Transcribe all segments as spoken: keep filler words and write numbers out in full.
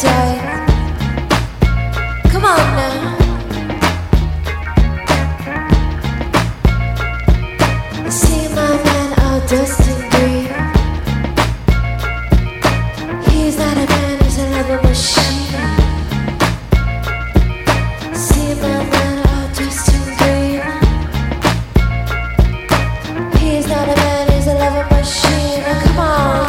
That's right. Come on now. See my man all Dustin Green. He's not a man, he's another machine. See my man all Dustin Green. He's not a man, he's a lover machine. Now come on.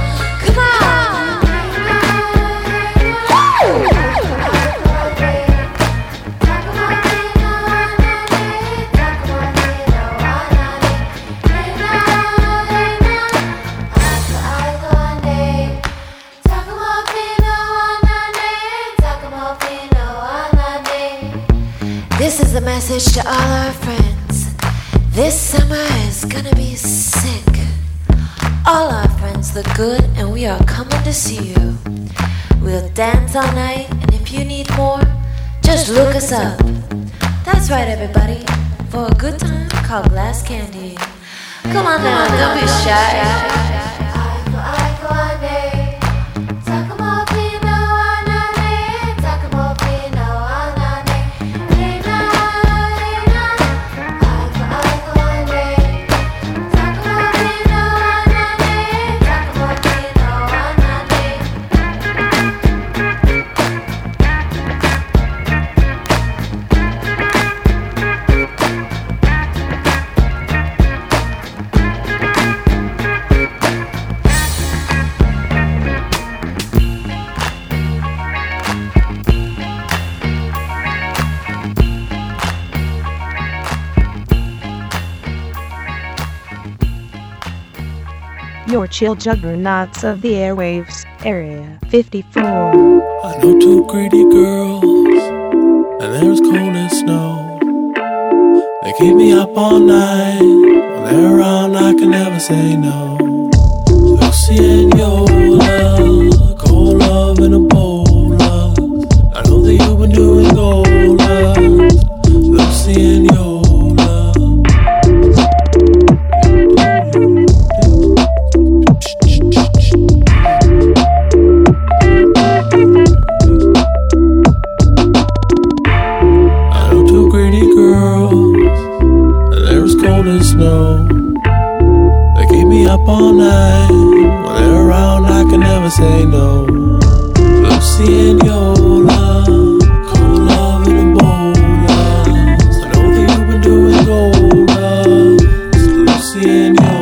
This is a message to all our friends. This summer is gonna be sick. All our friends look good and we are coming to see you. We'll dance all night and if you need more, just look us up. That's right everybody, for a good time call Glass Candy. Come on now, don't be shy. Your chill juggernauts of the airwaves, Area fifty-four. I know two greedy girls, and they're as cold as snow. They keep me up all night. When they're around, I can never say no. Lucy and Yola, cold love in a bowl of. I know that you've been doing gold love. Lucy and Yola. All night, when they're around, I can never say no. Lucy and Yola, cold love in a bowl of. I know that you've been doing gold love. Lucy and Yola.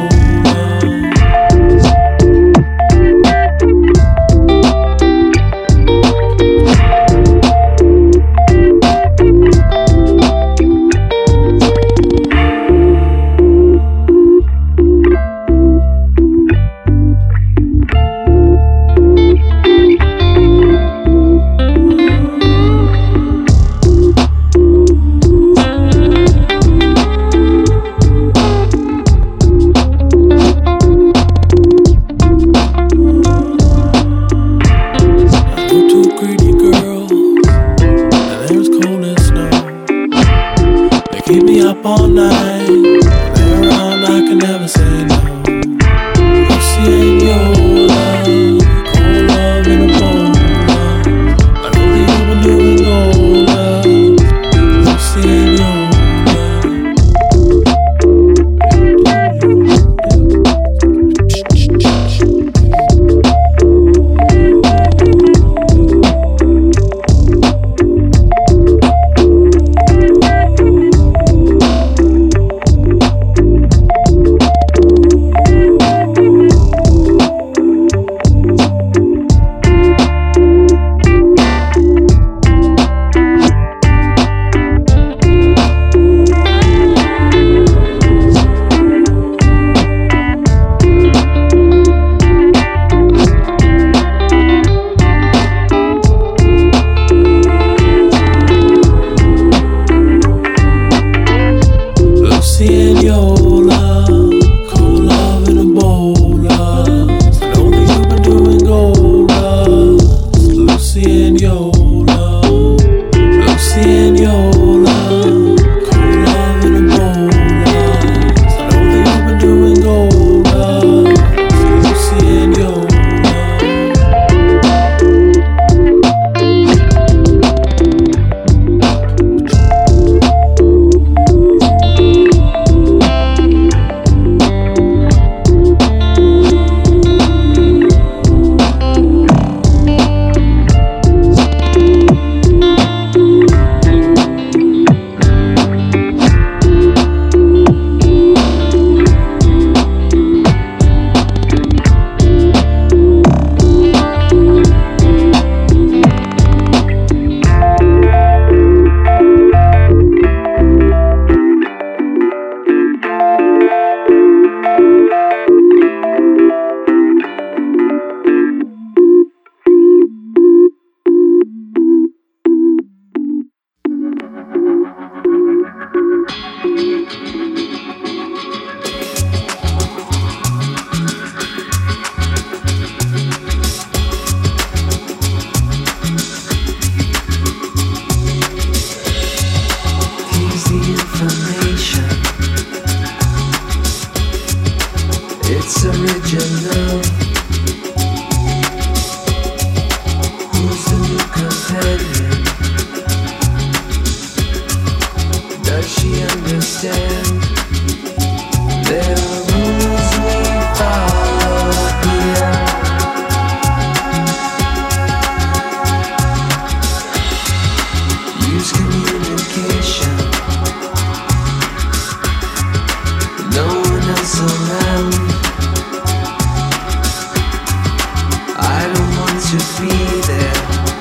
to be there.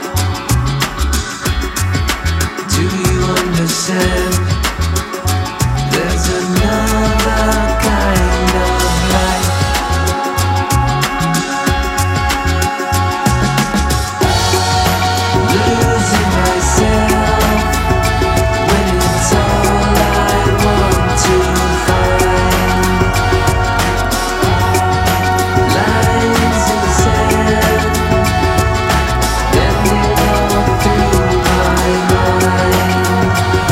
Do you understand? There's another kind of life. Losing myself when it's all I want to find. Lines in the sand, then they go through my mind.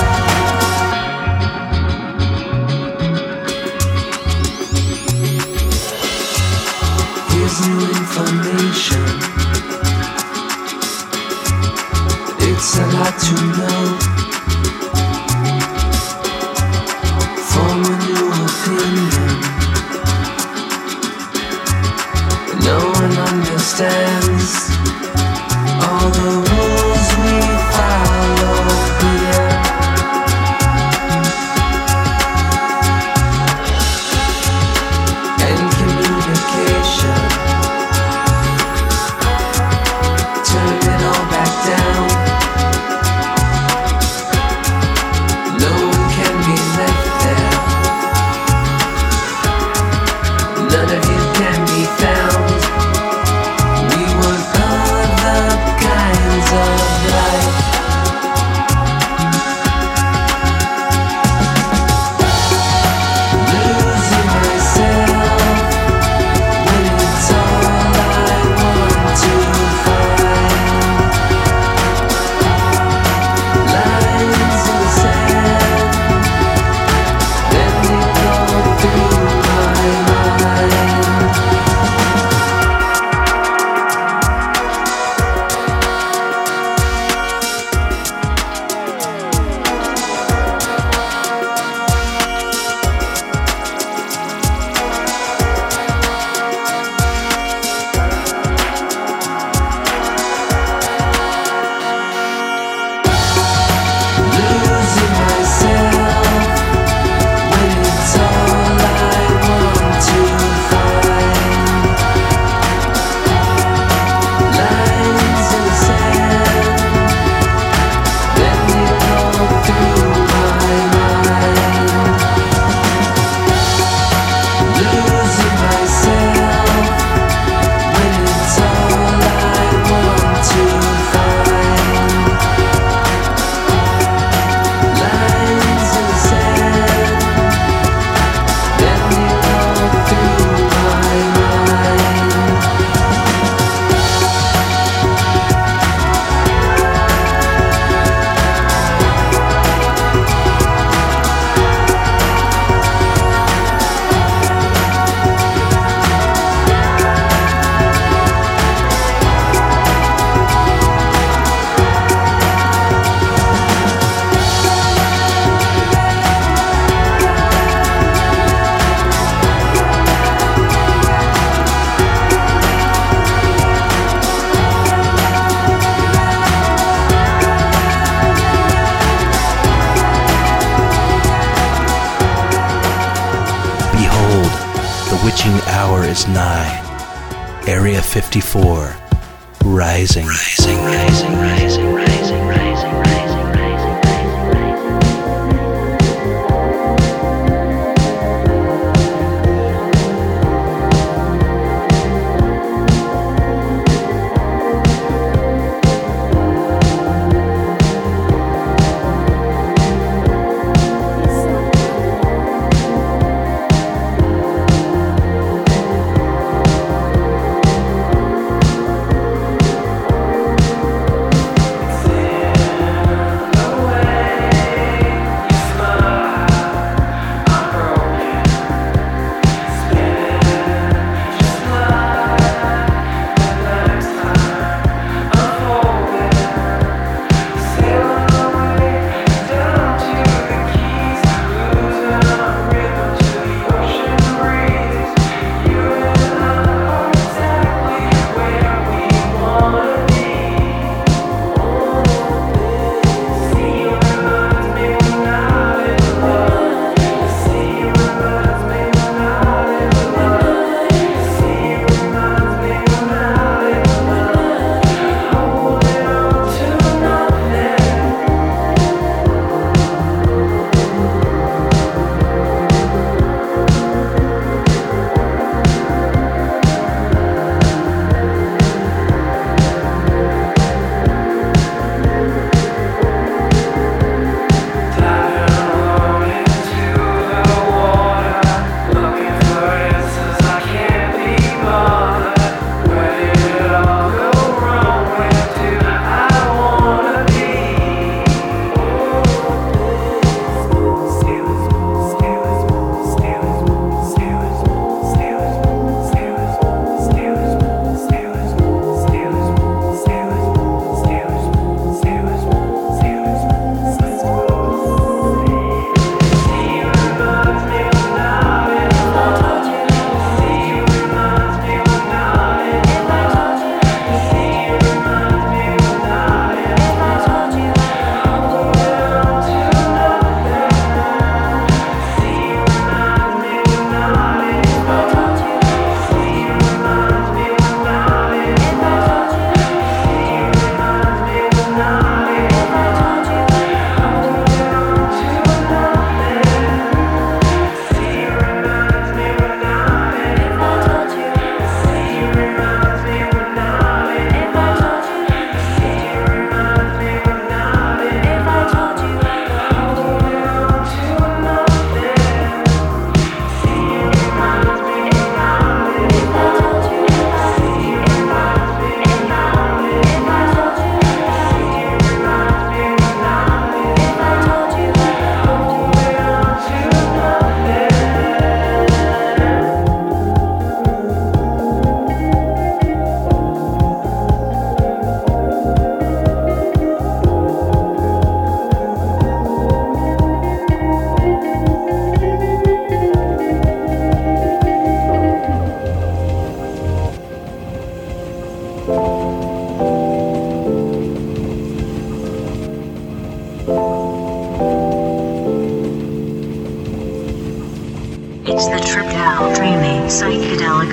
Here's new information. It's a lot to know. Form a new opinion. No one understands all the rules we follow here. And communication, turn it all back down. No one can be left there. None of you can be found. We want other kinds of life. Losing myself when it's all I want to find. Lines in the sand, then they go through my mind. Losing myself when it's all I want to find. Lines in the sand, then they go through my mind. Losing myself when it's all I want to find. Lines in the sand, then they go through my mind. Behold, the witching hour is nigh. Area fifty-four, rising. Rising, rising, rising, rising, rising, rising, rising, rising,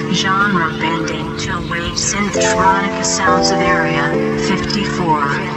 genre bending chill-wave synthtronica sounds of Area fifty-four.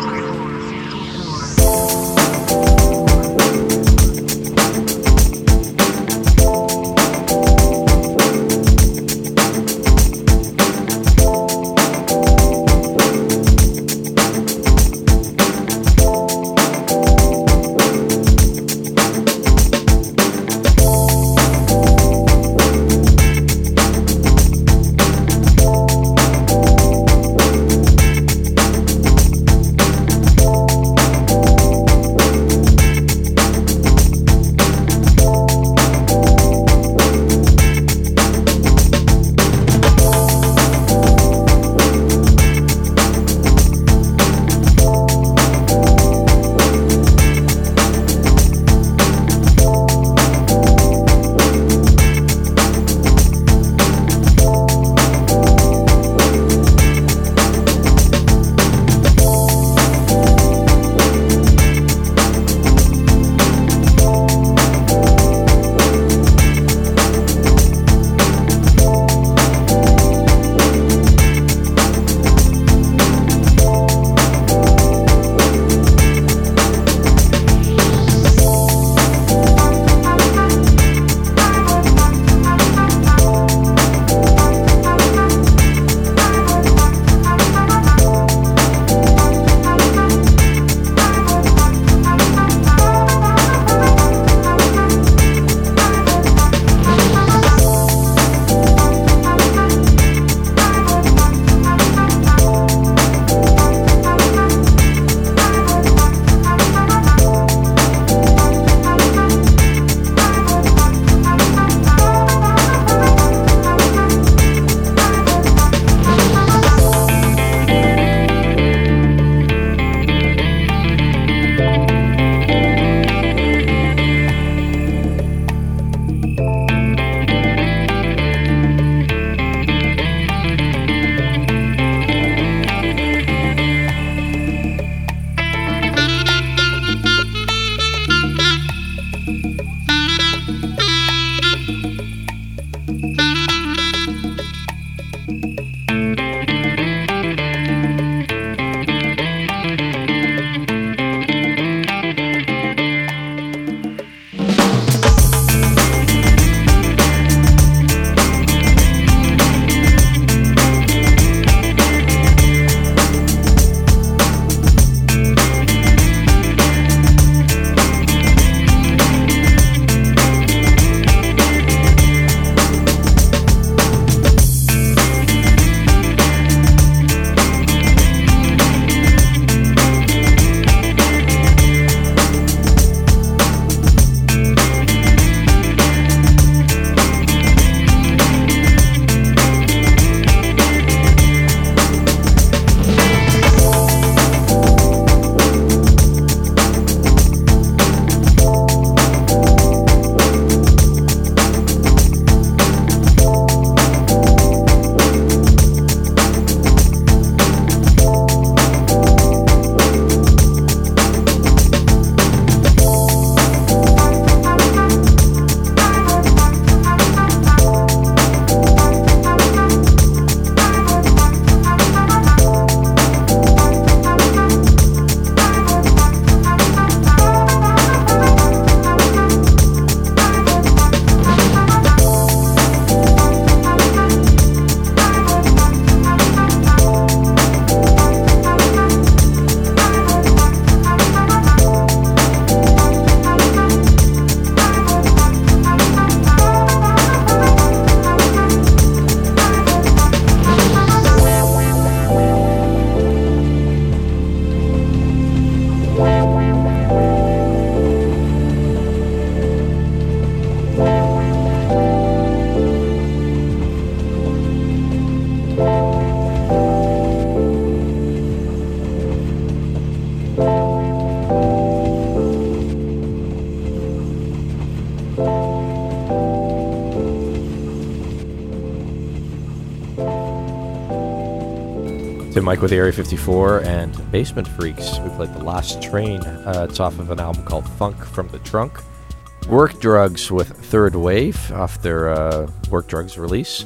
Tim Mike with Area fifty-four and Basement Freaks. We played The Last Train. Uh, it's off of an album called Funk from the Trunk. Work Drugs with Third Wave off their uh, Work Drugs release.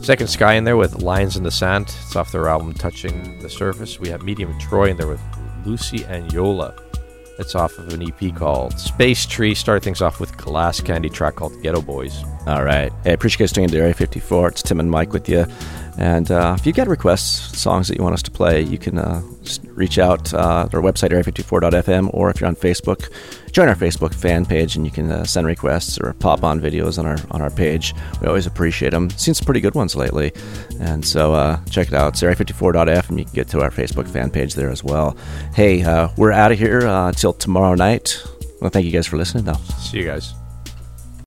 Second Sky in there with Lines in the Sand. It's off their album Touching the Surface. We have Medium Troy in there with Lucy and Yola. It's off of an E P called Space Tree. Started things off with Glass Candy, track called Ghetto Boys. All right. Hey, I appreciate you guys tuning into Area fifty-four. It's Tim and Mike with you. And uh, if you got requests, songs that you want us to play, you can uh, just reach out uh, to our website, area fifty-four dot f m, or if you're on Facebook, join our Facebook fan page, and you can uh, send requests or pop on videos on our on our page. We always appreciate them. Seen some pretty good ones lately. And so uh, check it out. It's area fifty-four dot f m. You can get to our Facebook fan page there as well. Hey, uh, we're out of here uh, till tomorrow night. Well, thank you guys for listening, though. See you guys.